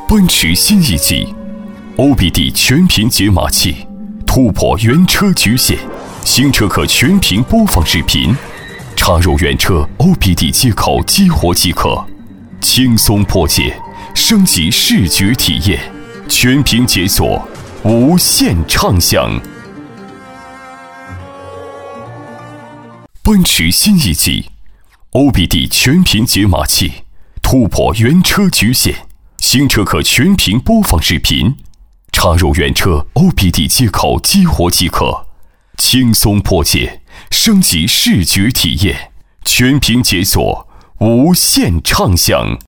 奔驰新一季 OBD 全屏解码器突破原车局限，新车可全屏播放视频，插入原车 OBD 接口激活即可，轻松破解，升级视觉体验，全屏解锁，无限畅享。奔驰新一季 OBD 全屏解码器突破原车局限，新车可全屏播放视频，插入原车 OBD 接口激活即可，轻松破解，升级视觉体验，全屏解锁，无限畅享。